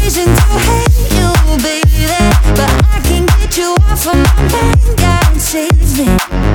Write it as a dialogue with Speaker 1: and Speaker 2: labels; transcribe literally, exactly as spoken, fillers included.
Speaker 1: reason to hate you, baby, but I can get you off of my mind. God save me.